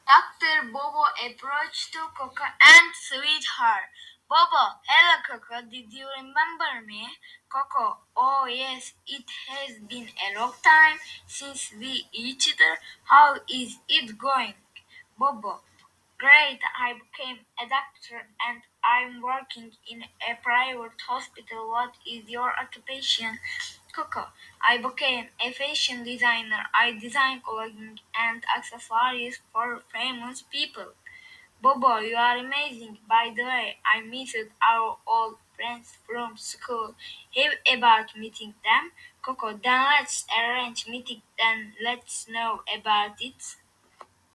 Dr. Bobo approached to Coco and sweetheart. Bobo, hello Coco, did you remember me? Coco, oh yes, it has been a long time since we each other. How is it going? Bobo, great, I became a doctor and I'm working in a private hospital. What is your occupation? Coco, I became a fashion designer. I design clothing and accessories for famous people. Bobo, you are amazing. By the way, I missed our old friends from school. How about meeting them? Coco, then let's arrange meeting then let's know about it.